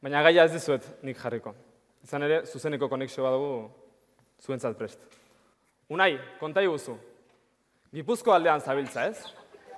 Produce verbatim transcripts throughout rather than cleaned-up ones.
Baina gaia ez dizuet nik jarriko. Izan ere, zuzeneko konexio badugu zuentzat prest. Unai, konta iguzu. Gipuzko aldean zabiltza, ez?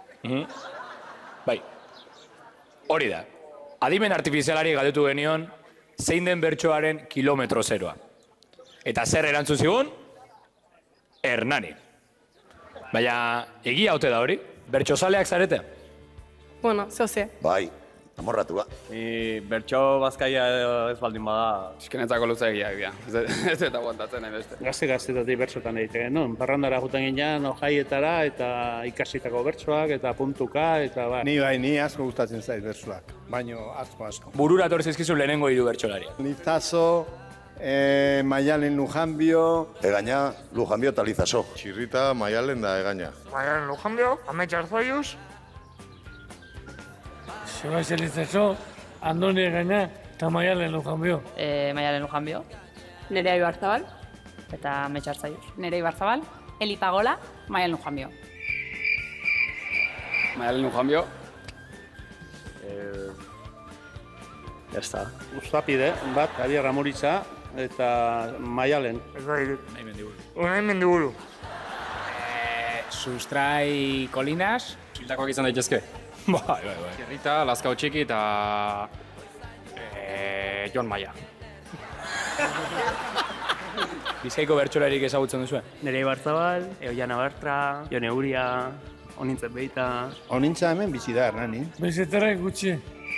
Bai, hori da. Adimen artifizialari galdetu genion, zein den bertsoaren kilometro zeroa. Eta zer erantzun zigun? Hernani. Baina, egia haute da hori? Bertsozaleak zarete? Bueno, zehose. Bai, amorratua. Ni bertso bazkaia ez baldin bada... Eskenetzako luzegiak dira, ez eta aguantatzen nahi beste. Gazte-gaztetatik bertsotan egiten genuen. Barrandara juten ginean, ojaietara, eta ikasitako bertsoak, eta puntuka, eta ba. Ni bai, ni asko gustatzen zait bertsoak, baino asko asko. Burura etorri zaizkizu lehenengo hiru bertsolari. Lizazo, eh, Maialen Lujanbio... Egaña, Lujanbio eta Lizaso. Txirrita, Maialen da Egaña. Maialen Lujanbio, Ametsa Arzoius. Sebastián Lizaso, Andoni Egaña eta Maialen Lujanbio. Eh, Maialen Lujanbio. Nerea Ibarzabal. Eta Ametsa Arzoius. Nerea Ibarzabal. Eli Pagola, Maialen Lujanbio. Maialen Lujanbio. Eh, ya está. Uztapide, bat, Ari Ramuritza eta Maialen. Ez da hiru. Nahi mendiburu. Unai Mendiburu. Sustrai Kolinas. Hildakoak izan daitezke. Bai, bai, bai. Txirrita, Lazkao Txiki eta... Eh, Jon Maia. Bizkaiko bertsolarik ezagutzen duzu? Nerea Ibarzabal, Eoiana Bartra, Jone Uria, Onintzen Beita... Onintza hemen bizi da, Hernani. Bezetarrak gutxi.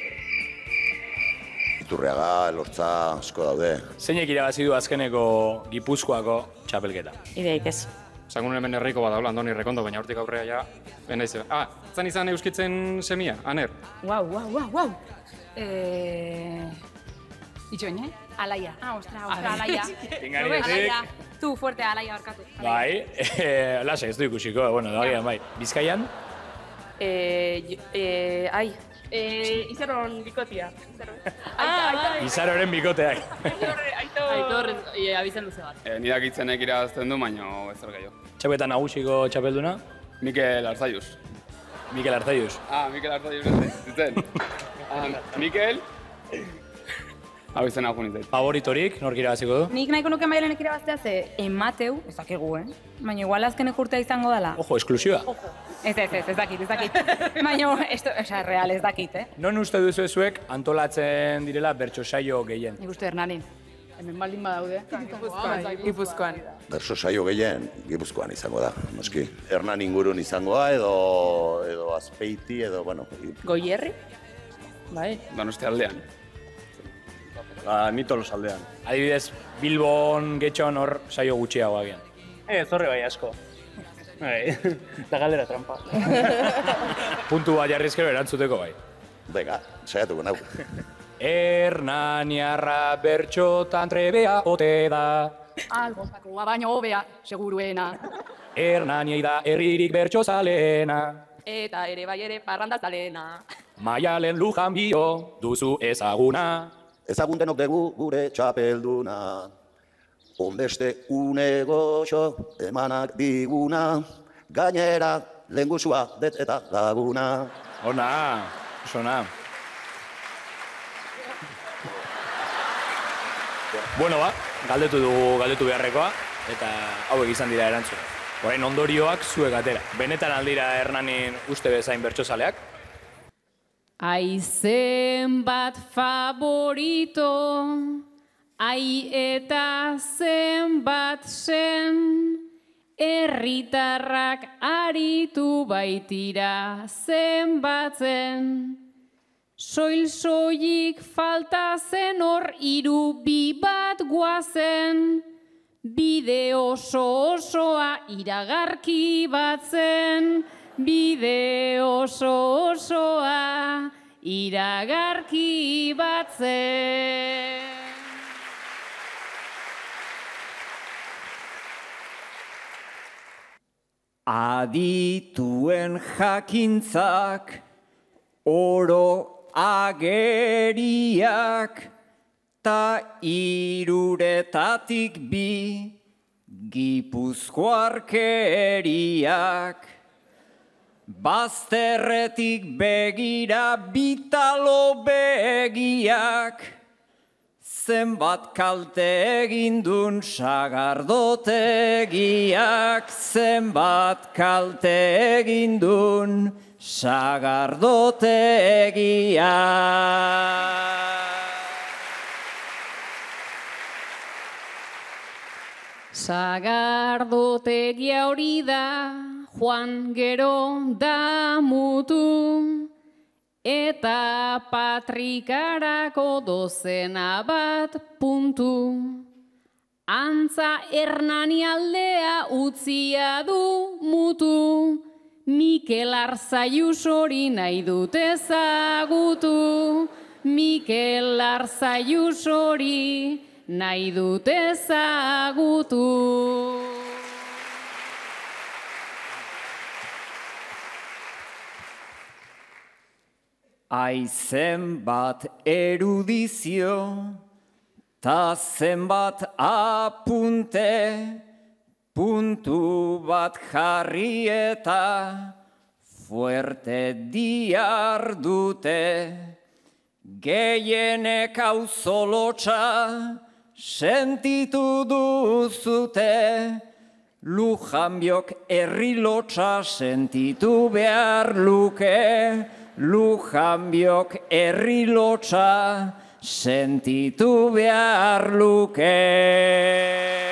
Iturriaga, Elortza, asko daude. Zeinek irabazi du azkeneko Gipuzkoako txapelketa? Ideik ez. Zagun hemen herriko bat daula, Andoni Rekondo, baina hortik aurrea ja... Ben naiz. Ah, zan izan euskitzen semia, Aner. Guau, guau, guau, guau. Eh... Itxoin, eh? Alaia. Ah, ostra, ostra, Alaia. Tinganiretik. Alaia. Tu, fuerte, Alaia barkatu. Bai, eh, lasa, ez du ikusiko, bueno, da bai. Bizkaian? Eh, eh, ai. Eh, Izaron bikotia. Ah, Izaroren bikoteak. Aitor, eh, abizen luze bat. Eh, Nidak itzenek irabazten du, baina ez zer gehiago. Txapeta nagusiko txapelduna? Mikel Arzaius. Mikel Arzaius. Ah, Mikel Arzaius ez zitzen. Ah, Mikel... Hau izan hau nintzen. Favoritorik, nork irabaziko du? Nik nahiko nuke Maialenek irabaztea ze emateu, ez dakigu, eh? Baina igual azkenek urtea izango dela. Ojo, esklusiba. Ez, ez, ez, ez dakit, ez dakit. Baina, esto, oza, real, ez dakit, eh? Non uste duzu ezuek antolatzen direla bertso saio gehien? Nik uste Hernani. Hemen baldin badaude. Gipuzkoan. Gipuzkoan. Berso saio gehien, Gipuzkoan izango da, noski. Hernan ingurun izangoa, edo, edo Azpeiti, edo, bueno... Goierri? Bai. Donosti aldean. Ba, ni Tolosaldean. Adibidez, Bilbon, Getxon hor saio gutxiago agian. Eh, zorre bai asko. Bai, da galdera trampa. Puntu bat jarrizkero erantzuteko bai. Venga, saiatuko nau. Hernaniarra bertxotan trebea ote da. Algozakoa baino hobea, seguruena. Hernaniei da herririk bertxozaleena. Eta ere bai ere parrandazalena. Maialen Lujanbio duzu ezaguna. Ezagun denok dugu gure txapelduna. Onbeste une goxo emanak diguna. Gainera lehengusua det eta laguna. Ona, sona. Bueno ba, galdetu dugu galdetu beharrekoa, eta hauek izan dira erantzuna. Orain ondorioak zuek atera. Benetan aldira Hernanin uste bezain bertsozaleak? Aizen bat favorito, ai eta zenbat zen, herritarrak aritu baitira zenbatzen. Soil-soilik falta zen hor hiru bi bat guazen, bide oso osoa iragarki bat zen, bide oso osoa iragarki bat zen. Adituen jakintzak, oro ageriak, ta iruretatik bi gipuzkoarkeriak. Bazterretik begira bitalo begiak, zenbat kalte egindun sagardotegiak, zenbat kalte egindun sagardotegiak. Sagardotegia hori da, Juan gero da mutu, eta patrikarako dozena bat puntu. Antza Hernani aldea utzia du mutu, Mikel Arzaius hori nahi dut ezagutu, Mikel Arzaius hori nahi dut ezagutu. Ai zenbat erudizio, ta zenbat apunte, puntu bat jarri eta fuerte diardute, gehienek auzolotxa sentitu duzute, Lujanbiok herri lotxa sentitu behar luke, Lujanbiok herri lotxa sentitu behar luke.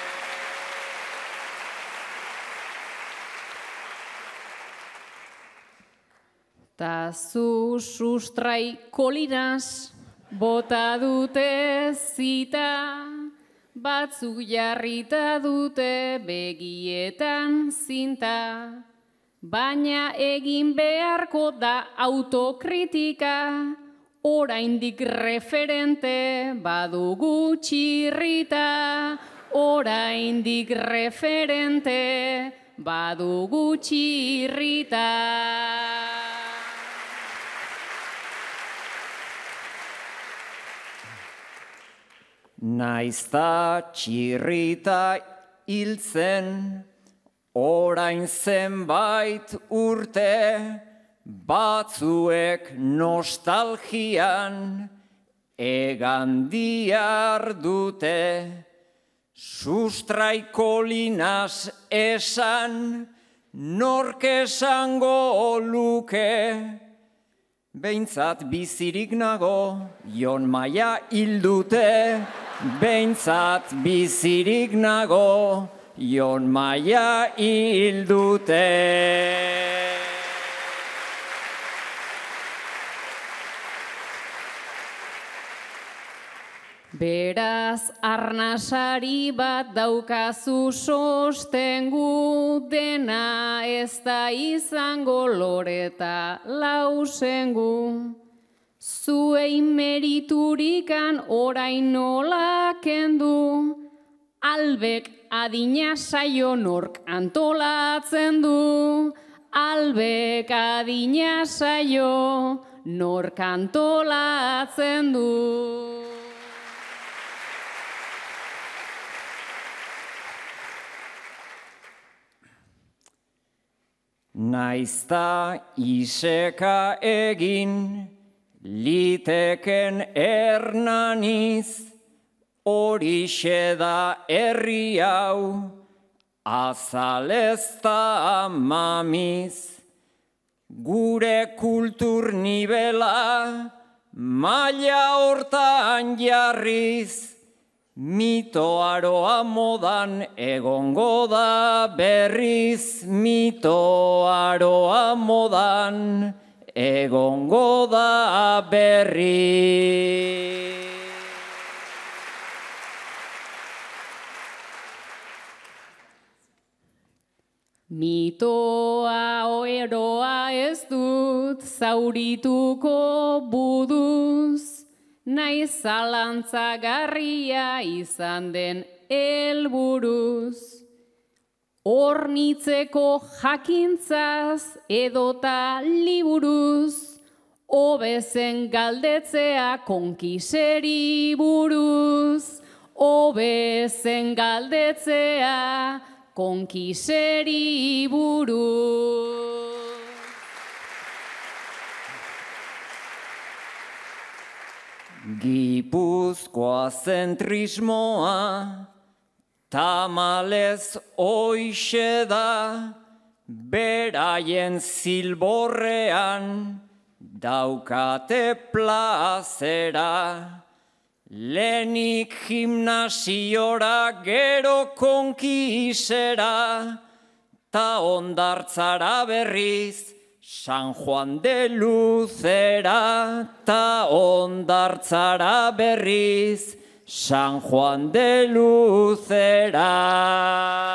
Ta zu sustrai kolinas bota dute zita, batzuk jarrita dute begietan zinta, baina egin beharko da autokritika, oraindik referente badugu txirrita, oraindik referente badugu txirrita. Naizta txirrita hiltzen, orain zenbait urte, batzuek nostalgian egan diardute, sustraiko linas esan, nork esango luke, behintzat bizirik nago, Jon Maia hildute, behintzat bizirik nago, Jon Maia hildute. Beraz, arnasari bat daukazu sostengu, dena ez da izango loreta lausengu. Zuei meriturikan orain nola kendu, albek adina saio nork antolatzen du, albek adina saio nork antolatzen du. Naizta iseka egin, liteken Hernaniz, horixe da herri hau, azalezta mamiz. Gure kultur nibela, maila hortan jarriz, mito aroa modan egongo da berriz, mito aroa modan egongo da berriz. Mitoa oeroa ez dut zaurituko buduz, naiz zalantzagarria izan den helburuz. Hornitzeko jakintzaz edota liburuz, hobezen galdetzea konkiseri buruz, hobezen galdetzea konkiseri buruz. Gipuzkoa zentrismoa, tamalez hoixe da, beraien zilborrean, daukate plazera. Lehenik gimnasiora, gero konkisera, ta ondartzara berriz, San Juan de Luzera, ta ondartzara berriz, San Juan de Luzera.